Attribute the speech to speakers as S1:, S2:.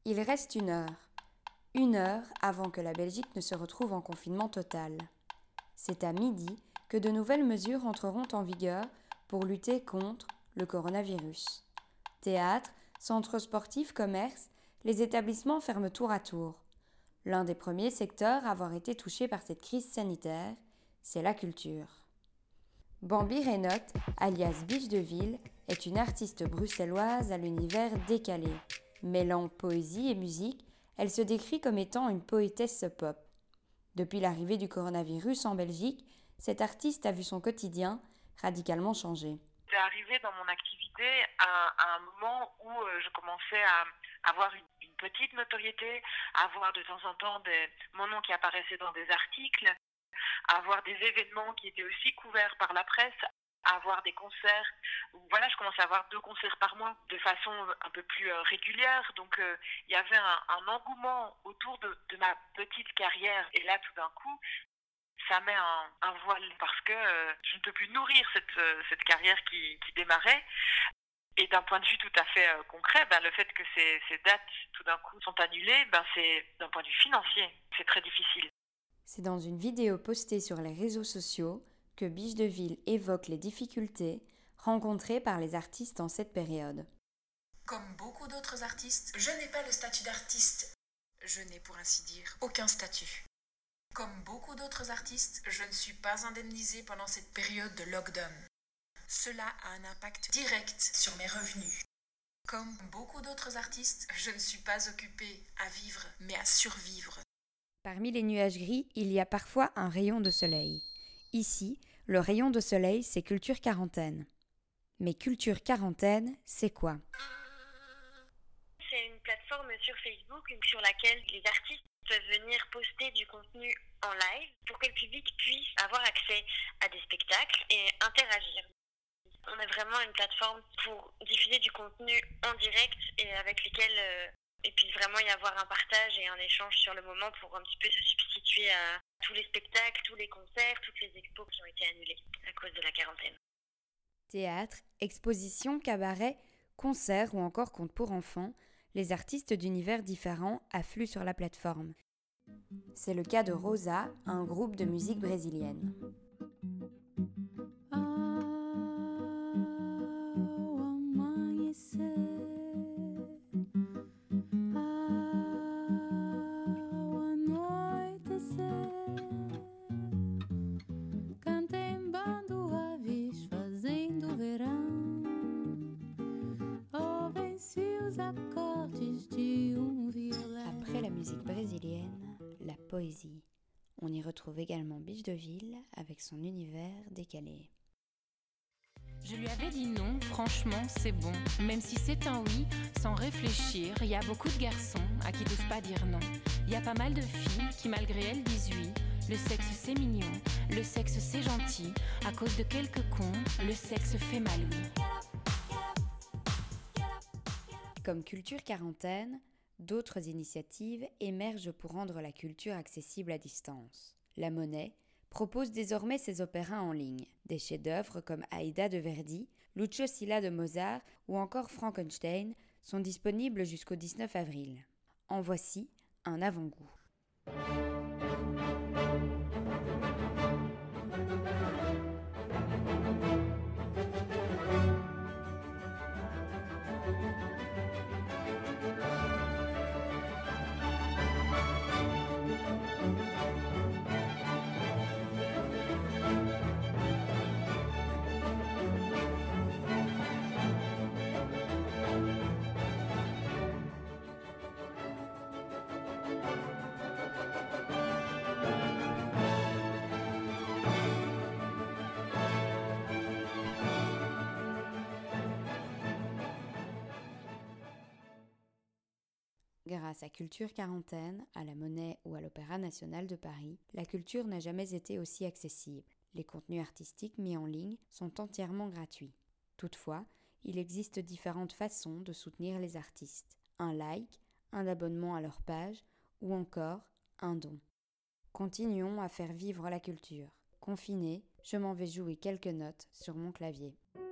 S1: Il reste une heure avant que la Belgique ne se retrouve en confinement total. C'est à midi que de nouvelles mesures entreront en vigueur pour lutter contre le coronavirus. Théâtres, centres sportifs, commerces, les établissements ferment tour à tour. L'un des premiers secteurs à avoir été touché par cette crise sanitaire, c'est la culture. Bambi Reynaud, alias Biche de Ville, est une artiste bruxelloise à l'univers décalé. Mêlant poésie et musique, elle se décrit comme étant une poétesse pop. Depuis l'arrivée du coronavirus en Belgique, cette artiste a vu son quotidien radicalement changer.
S2: C'est arrivé dans mon activité à un moment où je commençais à avoir une petite notoriété, à avoir de temps en temps mon nom qui apparaissait dans des articles, à avoir des événements qui étaient aussi couverts par la presse, à avoir des concerts. Voilà, je commençais à avoir 2 concerts par mois de façon un peu plus régulière. Donc il y avait un engouement autour de ma petite carrière. Et là, tout d'un coup, ça met un voile parce que je ne peux plus nourrir cette carrière qui démarrait. Et d'un point de vue tout à fait concret, le fait que ces dates tout d'un coup sont annulées, c'est d'un point de vue financier, c'est très difficile.
S1: C'est dans une vidéo postée sur les réseaux sociaux que Biche de Ville évoque les difficultés rencontrées par les artistes en cette période.
S3: Comme beaucoup d'autres artistes, je n'ai pas le statut d'artiste. Je n'ai pour ainsi dire aucun statut. Comme beaucoup d'autres artistes, je ne suis pas indemnisée pendant cette période de lockdown. Cela a un impact direct sur mes revenus. Comme beaucoup d'autres artistes, je ne suis pas occupée à vivre, mais à survivre.
S1: Parmi les nuages gris, il y a parfois un rayon de soleil. Ici, le rayon de soleil, c'est Culture Quarantaine. Mais Culture Quarantaine, c'est quoi ?
S4: C'est une plateforme sur Facebook sur laquelle les artistes peuvent venir poster du contenu en live pour que le public puisse avoir accès à des spectacles et interagir. On a vraiment une plateforme pour diffuser du contenu en direct et avec lequel et puis vraiment y avoir un partage et un échange sur le moment pour un petit peu se substituer à tous les spectacles, tous les concerts, toutes les expos qui ont été annulées à cause de la quarantaine.
S1: Théâtre, expositions, cabarets, concerts ou encore contes pour enfants, les artistes d'univers différents affluent sur la plateforme. C'est le cas de Rosa, un groupe de musique brésilienne. Après la musique brésilienne, la poésie. On y retrouve également Biche de Ville avec son univers décalé.
S5: Je lui avais dit non, franchement, c'est bon. Même si c'est un oui, sans réfléchir, il y a beaucoup de garçons à qui t'osent pas dire non. Il y a pas mal de filles qui, malgré elles, disent oui. Le sexe, c'est mignon, le sexe, c'est gentil. À cause de quelques cons, le sexe fait mal, oui.
S1: Comme Culture Quarantaine, d'autres initiatives émergent pour rendre la culture accessible à distance. La Monnaie propose désormais ses opéras en ligne. Des chefs-d'œuvre comme Aïda de Verdi, Lucio Silla de Mozart ou encore Frankenstein sont disponibles jusqu'au 19 avril. En voici un avant-goût. Grâce à Culture Quarantaine, à la Monnaie ou à l'Opéra national de Paris, la culture n'a jamais été aussi accessible. Les contenus artistiques mis en ligne sont entièrement gratuits. Toutefois, il existe différentes façons de soutenir les artistes. Un like, un abonnement à leur page ou encore un don. Continuons à faire vivre la culture. Confiné, je m'en vais jouer quelques notes sur mon clavier.